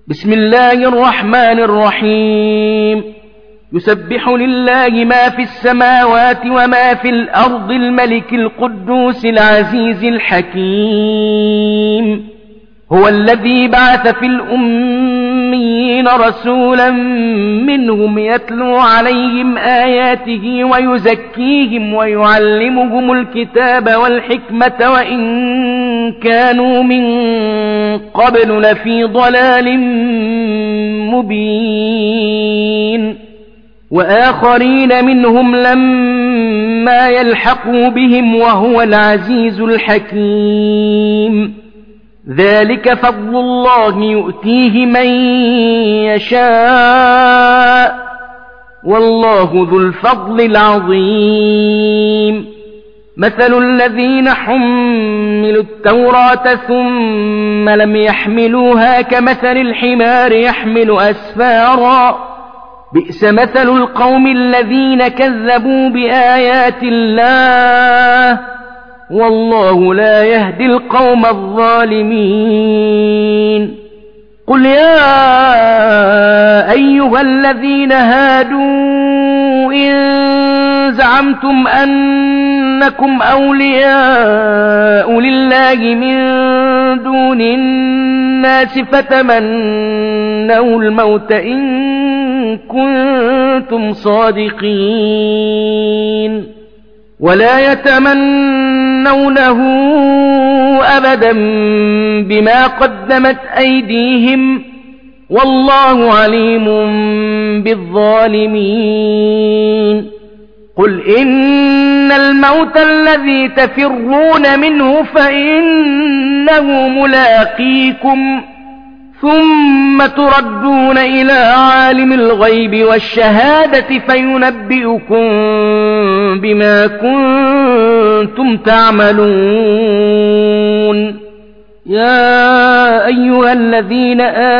بسم الله الرحمن الرحيم يسبح لله ما في السماوات وما في الأرض الملك القدوس العزيز الحكيم هو الذي بعث في الأميين رسولا منهم يتلو عليهم آياته ويزكيهم ويعلمهم الكتاب والحكمة وإن كانوا من قبل لفي ضلال مبين وآخرين منهم لما يلحقوا بهم وهو العزيز الحكيم ذلك فضل الله يؤتيه من يشاء والله ذو الفضل العظيم مثل الذين حملوا التوراة ثم لم يحملوها كمثل الحمار يحمل أسفارا بئس مثل القوم الذين كذبوا بآيات الله والله لا يهدي القوم الظالمين قل يا أيها الذين هادوا إن زعمتم أنكم أولياء لله من دون الناس فتمنوا الموت إن كنتم صادقين ولا يتمنونه أبدا بما قدمت أيديهم والله عليم بالظالمين قل إن الموت الذي تفرون منه فإنه ملاقيكم ثم تردون إلى عالم الغيب والشهادة فينبئكم بما كنتم تعملون يا أيها الذين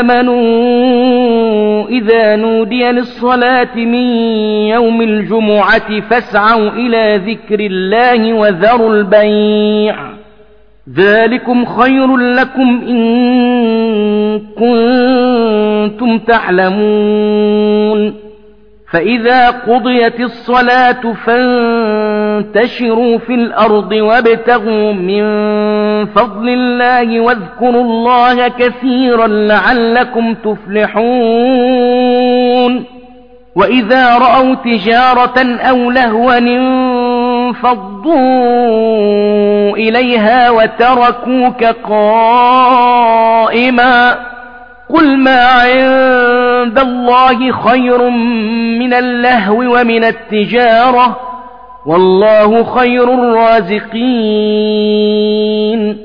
آمنوا إذا نودي للصلاة من يوم الجمعة فاسعوا إلى ذكر الله وذروا البيع ذلكم خير لكم إن كنتم تعلمون فإذا قضيت الصلاة فانتشروا في الأرض وابتغوا من فضل الله واذكروا الله كثيرا لعلكم تفلحون وإذا رأوا تجارة أو لهوا انفضوا إليها وتركوك قائما قل ما عند الله خير من اللهو ومن التجارة والله خير الرازقين